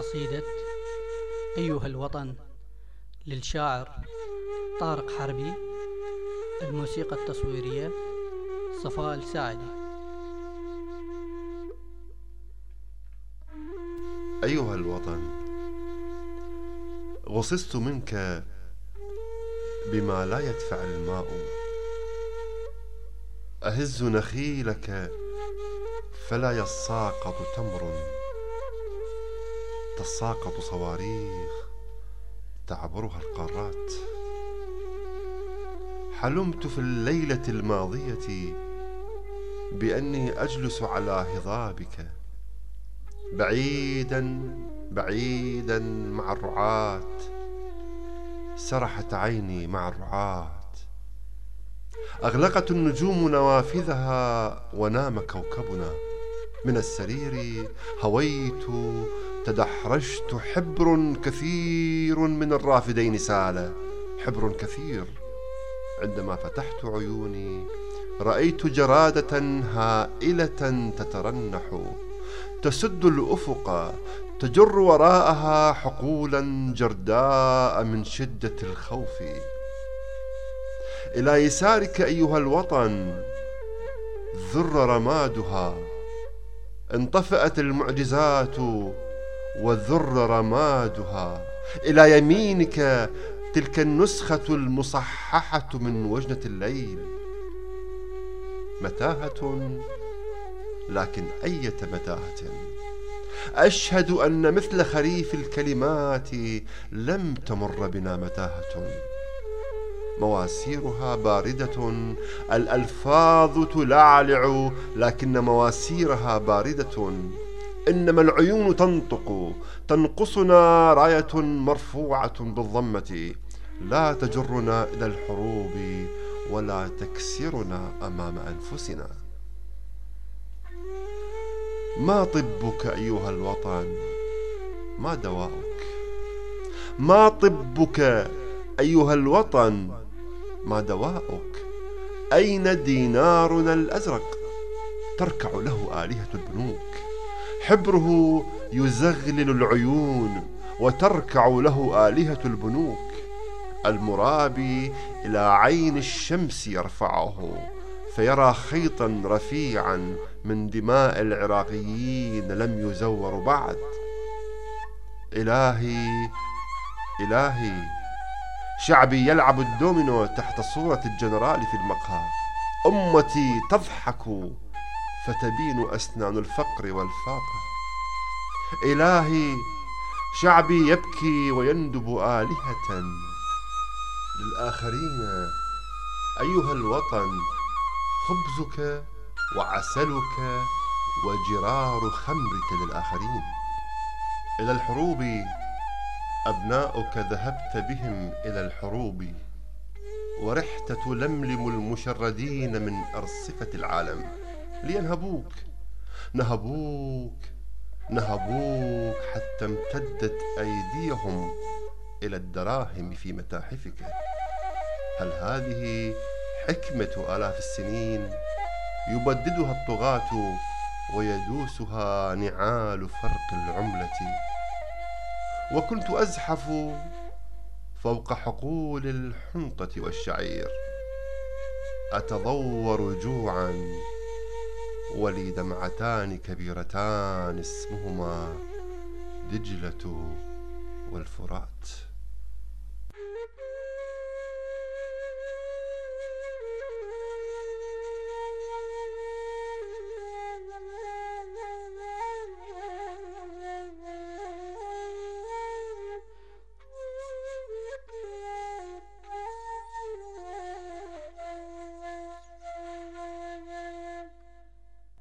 قصيدة أيها الوطن للشاعر طارق حربي. الموسيقى التصويرية صفاء الساعدي. أيها الوطن، غصصت منك بما لا يدفع الماء، أهز نخيلك فلا يساقط تمر، تساقط صواريخ تعبرها القارات. حلمت في الليلة الماضية بأني أجلس على هضابك، بعيدا بعيدا مع الرعاة. سرحت عيني مع الرعاة، أغلقت النجوم نوافذها ونام كوكبنا. من السرير هويت تدحرجت، حبر كثير من الرافدين سال، حبر كثير. عندما فتحت عيوني رأيت جرادة هائلة تترنح، تسد الأفق، تجر وراءها حقولا جرداء من شدة الخوف. إلى يسارك أيها الوطن ذر رمادها، انطفأت المعجزات وذر رمادها. إلى يمينك تلك النسخة المصححة من وجنة الليل، متاهة، لكن أية متاهة. أشهد أن مثل خريف الكلمات لم تمر بنا متاهة. مواسيرها باردة، الألفاظ تلعلع، لكن مواسيرها باردة. إنما العيون تنطق، تنقصنا راية مرفوعة بالضمة، لا تجرنا إلى الحروب ولا تكسرنا أمام أنفسنا. ما طبك أيها الوطن؟ ما دواؤك؟ ما طبك أيها الوطن؟ ما دواؤك؟ أين دينارنا الأزرق؟ تركع له آلهة البنوك، حبره يزغلل العيون وتركع له آلهة البنوك. المرابي إلى عين الشمس يرفعه فيرى خيطا رفيعا من دماء العراقيين لم يزور بعد. إلهي إلهي، شعبي يلعب الدومينو تحت صورة الجنرال في المقهى. أمتي تضحك فتبين أسنان الفقر والفاقة. إلهي، شعبي يبكي ويندب آلهة للآخرين. أيها الوطن، خبزك وعسلك وجرار خمرك للآخرين. إلى الحروب أبناؤك ذهبت بهم إلى الحروب، ورحت تلملم المشردين من أرصفة العالم لينهبوك. نهبوك نهبوك حتى امتدت أيديهم إلى الدراهم في متاحفك. هل هذه حكمة آلاف السنين يبددها الطغاة ويدوسها نعال فرق العملة؟ وكنت أزحف فوق حقول الحنطة والشعير، أتضور جوعا ولي دمعتان كبيرتان اسمهما دجلة والفرات.